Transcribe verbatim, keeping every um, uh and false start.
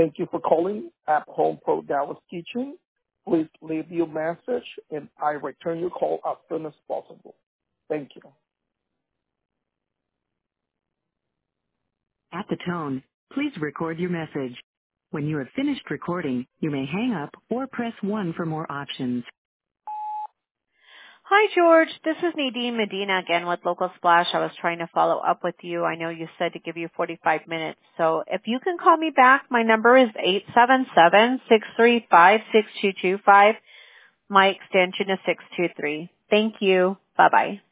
Thank you for calling App Home Pro Dallas Kitchen. Please leave your message, and I return your call as soon as possible. Thank you. At the tone, please record your message. When you have finished recording, you may hang up or press one for more options. Hi, George. This is Nadine Medina again with Local Splash. I was trying to follow up with you. I know you said to give you forty-five minutes. So if you can call me back, my number is eight seven seven, six three five, six two two five. My extension is six two three. Thank you. Bye-bye.